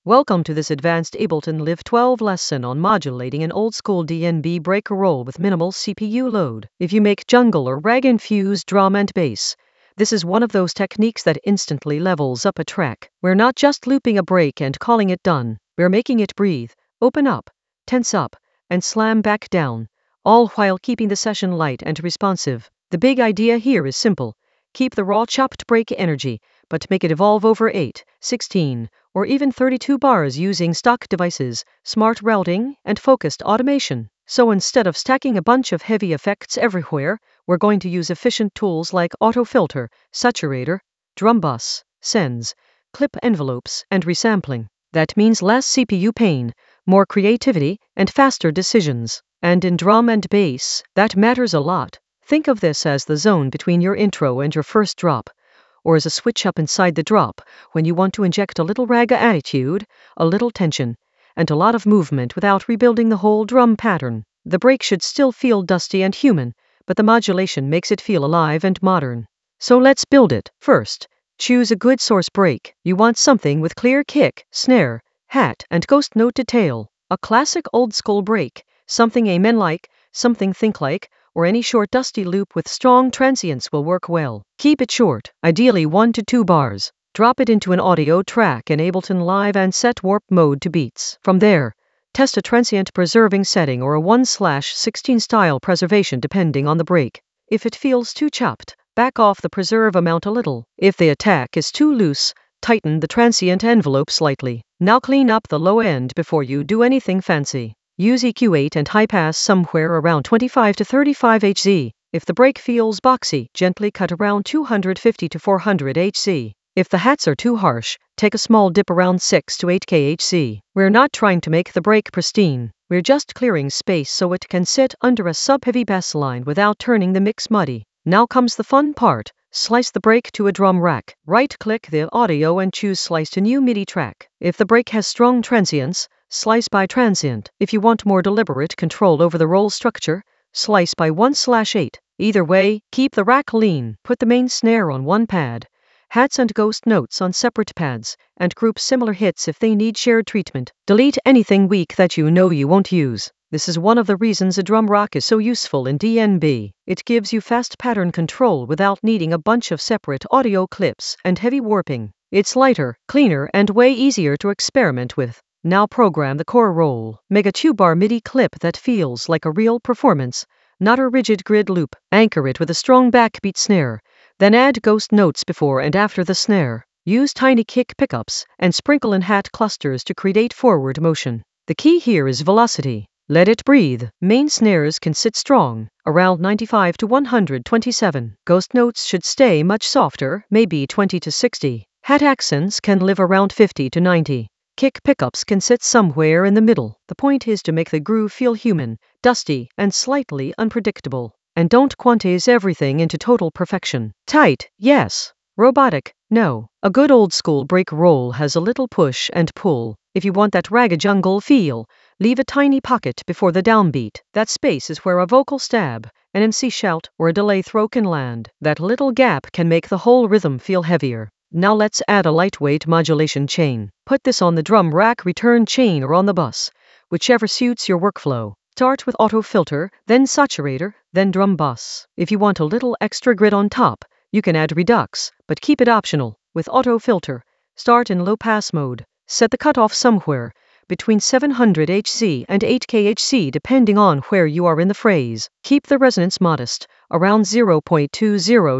Welcome to this advanced Ableton Live 12 lesson on modulating an old-school DnB breaker roll with minimal CPU load. If you make jungle or rag-infused drum and bass, this is one of those techniques that instantly levels up a track. We're not just looping a break and calling it done. We're making it breathe, open up, tense up, and slam back down, all while keeping the session light and responsive. The big idea here is simple. Keep the raw chopped break energy, but make it evolve over 8, 16, or even 32 bars using stock devices, smart routing, and focused automation. So instead of stacking a bunch of heavy effects everywhere, we're going to use efficient tools like auto filter, saturator, drum bus, sends, clip envelopes, and resampling. That means less CPU pain, more creativity, and faster decisions. And in drum and bass, that matters a lot. Think of this as the zone between your intro and your first drop, or as a switch up inside the drop when you want to inject a little raga attitude, a little tension, and a lot of movement without rebuilding the whole drum pattern. The break should still feel dusty and human, but the modulation makes it feel alive and modern. So let's build it. First, choose a good source break. You want something with clear kick, snare, hat, and ghost note detail. A classic old-school break, something amen-like, something think-like, or any short dusty loop with strong transients will work well. Keep it short, ideally 1 to 2 bars. Drop it into an audio track in Ableton Live and set warp mode to beats. From there, test a transient preserving setting or a 1/16 style preservation depending on the break. If it feels too chopped, back off the preserve amount a little. If the attack is too loose, tighten the transient envelope slightly. Now clean up the low end before you do anything fancy. Use EQ8 and high pass somewhere around 25 to 35 Hz. If the break feels boxy, gently cut around 250 to 400 Hz. If the hats are too harsh, take a small dip around 6 to 8 kHz. We're not trying to make the break pristine. We're just clearing space so it can sit under a sub-heavy bass line without turning the mix muddy. Now comes the fun part. Slice the break to a drum rack. Right-click the audio and choose Slice to New MIDI track. If the break has strong transients, slice by transient. If you want more deliberate control over the roll structure, slice by 1/8. Either way, keep the rack lean. Put the main snare on one pad, hats and ghost notes on separate pads, and group similar hits if they need shared treatment. Delete anything weak that you know you won't use. This is one of the reasons a drum rack is so useful in DnB. It gives you fast pattern control without needing a bunch of separate audio clips and heavy warping. It's lighter, cleaner, and way easier to experiment with. Now program the core roll. Make a 2-bar MIDI clip that feels like a real performance, not a rigid grid loop. Anchor it with a strong backbeat snare, then add ghost notes before and after the snare. Use tiny kick pickups and sprinkle in hat clusters to create forward motion. The key here is velocity. Let it breathe. Main snares can sit strong, around 95 to 127. Ghost notes should stay much softer, maybe 20 to 60. Hat accents can live around 50 to 90. Kick pickups can sit somewhere in the middle. The point is to make the groove feel human, dusty, and slightly unpredictable. And don't quantize everything into total perfection. Tight, yes. Robotic, no. A good old-school break roll has a little push and pull. If you want that raga jungle feel, leave a tiny pocket before the downbeat. That space is where a vocal stab, an MC shout, or a delay throw can land. That little gap can make the whole rhythm feel heavier. Now let's add a lightweight modulation chain. Put this on the drum rack return chain or on the bus, whichever suits your workflow. Start with auto filter, then saturator, then drum bus. If you want a little extra grit on top, you can add redux, but keep it optional. With auto filter, start in low pass mode. Set the cutoff somewhere between 700 Hz and 8 kHz depending on where you are in the phrase. Keep the resonance modest, around 0.20 to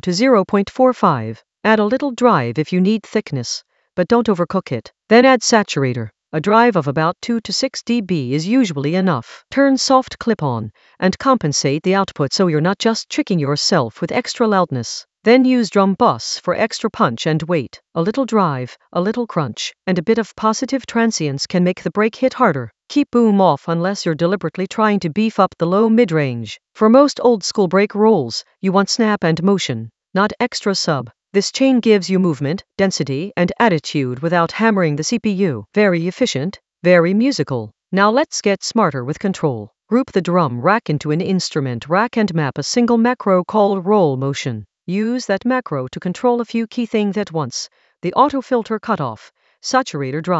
0.45. Add a little drive if you need thickness, but don't overcook it. Then add saturator. A drive of about 2 to 6 dB is usually enough. Turn soft clip on and compensate the output so you're not just tricking yourself with extra loudness. Then use drum bus for extra punch and weight. A little drive, a little crunch, and a bit of positive transients can make the break hit harder. Keep boom off unless you're deliberately trying to beef up the low mid-range. For most old-school break rolls, you want snap and motion, not extra sub. This chain gives you movement, density, and attitude without hammering the CPU. Very efficient, very musical. Now let's get smarter with control. Group the drum rack into an instrument rack and map a single macro called roll motion. Use that macro to control a few key things at once: the auto filter cutoff, saturator drive,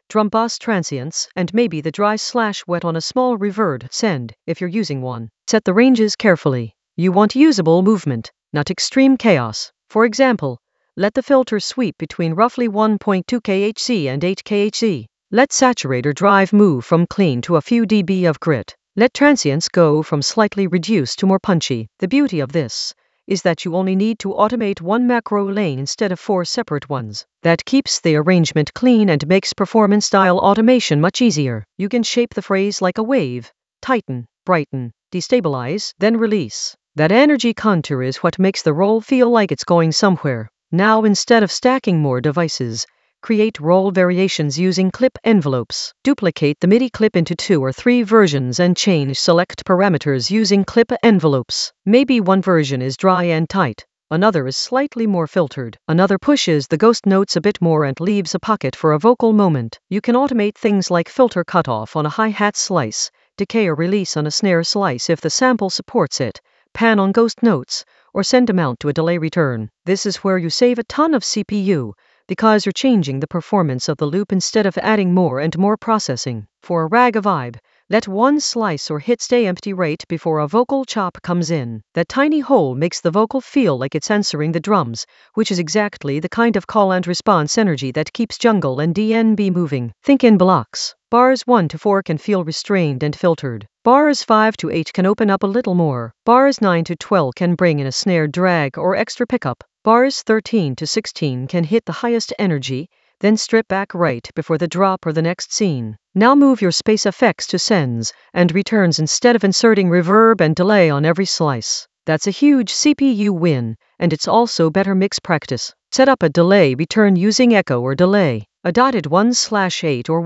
drum bus transients, and maybe the dry/wet on a small reverb send, if you're using one. Set the ranges carefully. You want usable movement, not extreme chaos. For example, let the filter sweep between roughly 1.2 kHz and 8 kHz. Let saturator drive move from clean to a few dB of grit. Let transients go from slightly reduced to more punchy. The beauty of this is that you only need to automate one macro lane instead of 4 separate ones. That keeps the arrangement clean and makes performance-style automation much easier. You can shape the phrase like a wave: tighten, brighten, destabilize, then release. That energy contour is what makes the roll feel like it's going somewhere. Now, instead of stacking more devices, create roll variations using clip envelopes. Duplicate the MIDI clip into 2 or 3 versions and change select parameters using clip envelopes. Maybe one version is dry and tight, another is slightly more filtered, another pushes the ghost notes a bit more and leaves a pocket for a vocal moment. You can automate things like filter cutoff on a hi-hat slice, decay or release on a snare slice if the sample supports it, pan on ghost notes, or send them out to a delay return. This is where you save a ton of CPU, because you're changing the performance of the loop instead of adding more and more processing. For a ragga vibe, let one slice or hit stay empty right before a vocal chop comes in. That tiny hole makes the vocal feel like it's answering the drums, which is exactly the kind of call and response energy that keeps jungle and DNB moving. Think in blocks. Bars 1 to 4 can feel restrained and filtered. Bars 5 to 8 can open up a little more. Bars 9 to 12 can bring in a snare drag or extra pickup. Bars 13 to 16 can hit the highest energy, then strip back right before the drop or the next scene. Now move your space effects to sends and returns instead of inserting reverb and delay on every slice. That's a huge CPU win, and it's also better mix practice. Set up a delay return using echo or delay. A dotted 1/8 or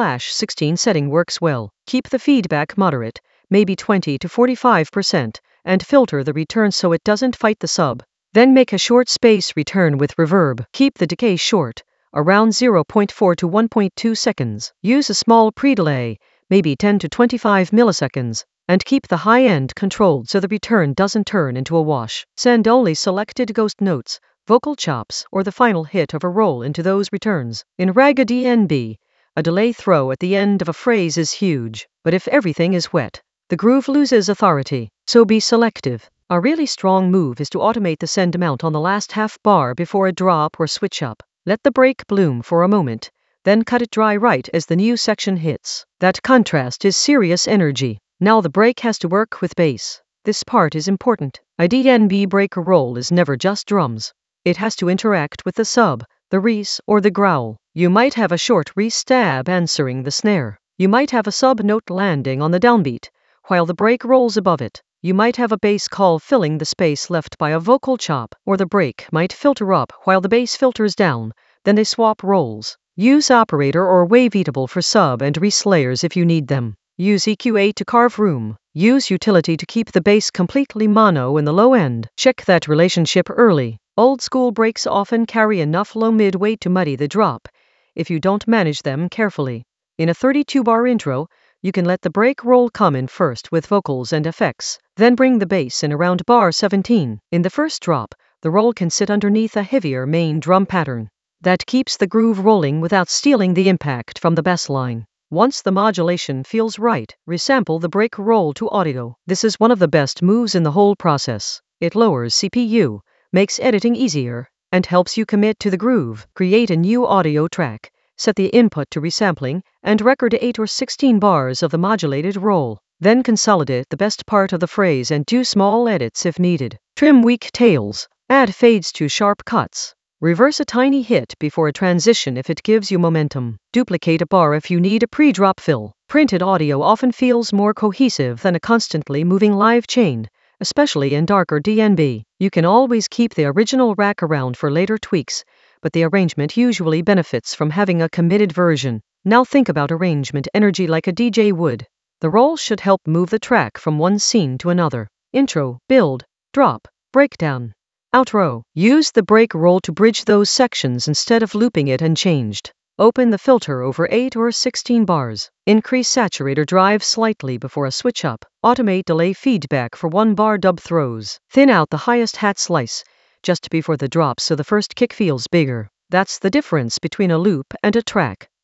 1/16 setting works well. Keep the feedback moderate, maybe 20 to 45%, and filter the return so it doesn't fight the sub. Then make a short space return with reverb. Keep the decay short, around 0.4 to 1.2 seconds. Use a small pre-delay, maybe 10 to 25 milliseconds, and keep the high end controlled so the return doesn't turn into a wash. Send only selected ghost notes, vocal chops, or the final hit of a roll into those returns. In ragga DNB, a delay throw at the end of a phrase is huge, but if everything is wet, the groove loses authority, so be selective. A really strong move is to automate the send amount on the last half bar before a drop or switch up. Let the break bloom for a moment, then cut it dry right as the new section hits. That contrast is serious energy. Now the break has to work with bass. This part is important. A DNB break roll is never just drums. It has to interact with the sub, the res, or the growl. You might have a short re-stab answering the snare. You might have a sub note landing on the downbeat, while the break rolls above it. You might have a bass call filling the space left by a vocal chop, or the break might filter up while the bass filters down, then they swap roles. Use operator or waveatable for sub and res layers if you need them. Use EQA to carve room. Use utility to keep the bass completely mono in the low end. Check that relationship early. Old school breaks often carry enough low mid weight to muddy the drop, if you don't manage them carefully. In a 32-bar intro, you can let the break roll come in first with vocals and effects, then bring the bass in around bar 17. In the first drop, the roll can sit underneath a heavier main drum pattern. That keeps the groove rolling without stealing the impact from the bass line. Once the modulation feels right, resample the break roll to audio. This is one of the best moves in the whole process. It lowers CPU, makes editing easier, and helps you commit to the groove. Create a new audio track. Set the input to resampling, and record 8 or 16 bars of the modulated roll. Then consolidate the best part of the phrase and do small edits if needed. Trim weak tails. Add fades to sharp cuts. Reverse a tiny hit before a transition if it gives you momentum. Duplicate a bar if you need a pre-drop fill. Printed audio often feels more cohesive than a constantly moving live chain, especially in darker DNB. You can always keep the original rack around for later tweaks, but the arrangement usually benefits from having a committed version. Now think about arrangement energy like a DJ would. The roll should help move the track from one scene to another. Intro, build, drop, breakdown, outro. Use the break roll to bridge those sections instead of looping it unchanged. Open the filter over 8 or 16 bars. Increase saturator drive slightly before a switch up. Automate delay feedback for 1-bar dub throws. Thin out the highest hat slice just before the drop so the first kick feels bigger. That's the difference between a loop and a track.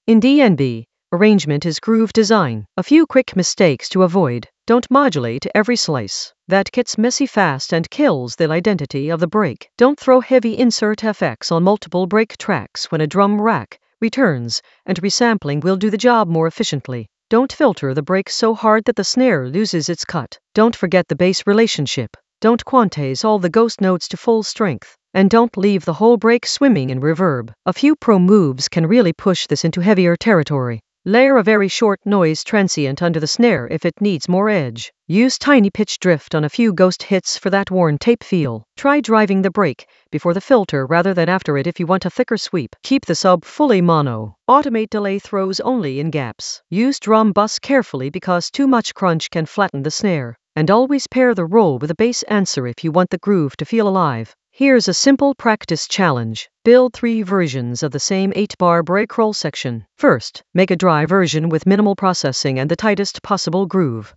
In DNB, arrangement is groove design. A few quick mistakes to avoid. Don't modulate every slice. That gets messy fast and kills the identity of the break. Don't throw heavy insert FX on multiple break tracks when a drum rack returns, and resampling will do the job more efficiently. Don't filter the break so hard that the snare loses its cut. Don't forget the bass relationship. Don't quantize all the ghost notes to full strength. And don't leave the whole break swimming in reverb. A few pro moves can really push this into heavier territory. Layer a very short noise transient under the snare if it needs more edge. Use tiny pitch drift on a few ghost hits for that worn tape feel. Try driving the break before the filter rather than after it if you want a thicker sweep. Keep the sub fully mono. Automate delay throws only in gaps. Use drum bus carefully because too much crunch can flatten the snare. And always pair the roll with a bass answer if you want the groove to feel alive. Here's a simple practice challenge. Build 3 versions of the same 8-bar break roll section. First, make a dry version with minimal processing and the tightest possible groove.